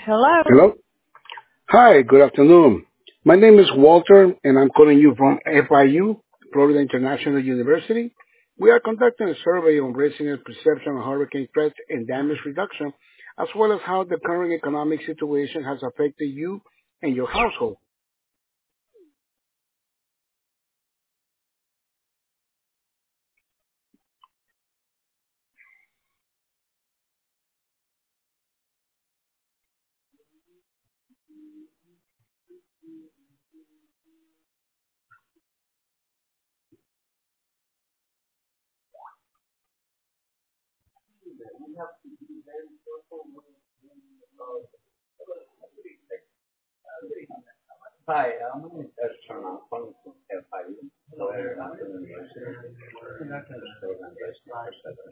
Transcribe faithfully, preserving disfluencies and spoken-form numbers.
Hello. Hello? Hi, good afternoon. My name is Walter, and I'm calling you from F I U, Florida International University. We are conducting a survey on residents' perception of hurricane threats and damage reduction, as well as how the current economic situation has affected you and your household. Hi, uh, my name is Ersan. I'm calling from F I U, Florida International University. Conducting this program based on perception